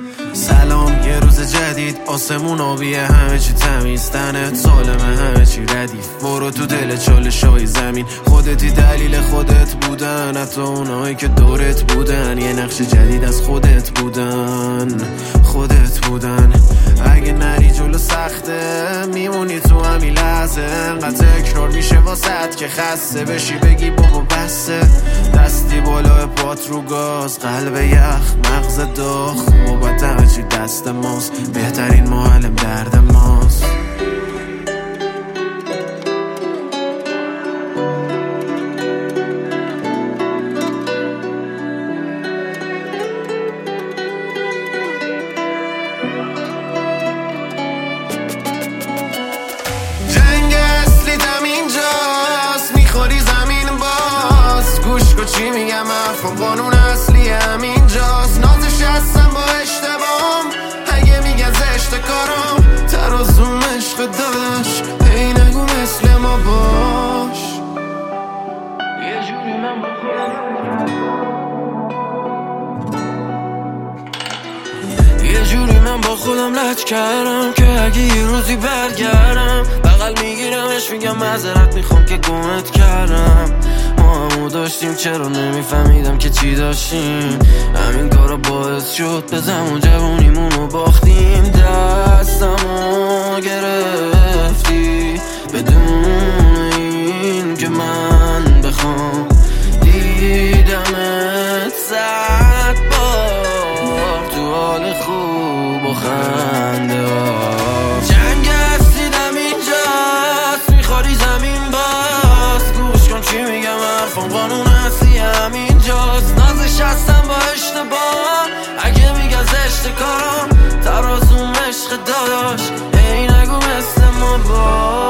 سلام یه روز جدید، آسمون آبیه، همه چی تمیز، تنت سالمه، همه چی ردیف. برو تو دل چالشای زمین، خودتی دلیل خودت بودن، حتی اونایی که دورت بودن یه نقش جدید از خودت بودن. اگه نری جلو سخته میمونی تو همین لحظه، انقدر تکرار میشه واسط که خسته بشی بگی بابا بسه. دستی بالا پات رو گاز، قلب یخ، مغز داغ، محبت همه چی دست ماست، بهترین معلم درد ماست. چی میگم حرفم قانون اصلی همینجاست، نازش هستم با اشتباهم، اگه میگن زشت کارم، ترازوم عشق داشت، هی نگو مثل ما باش. یه جوری من با خودم لج کردم که اگه یه روزی برگردم بغل میگیرمش میگم معذرت میخوام که گمت کردم. ما همو داشتیم چرا نمیفهمیدم که چی داشتیم، همین کارا باعث شد به زمان جوونیمونو باختیم. دستمو گرفتی بدون این که من بخوام، دیدمت 100 بار تو حال خوب و خنده ها. جنگ هست دیدم اینجاست، میخوری زمین باز، گوش کن چی میگم حرفم قانون هستی همینجاست، نازش هستم با اشتباه، اگه میگن زشت کارم، ترازوم عشق داداش، ای نگو مثل ما باش.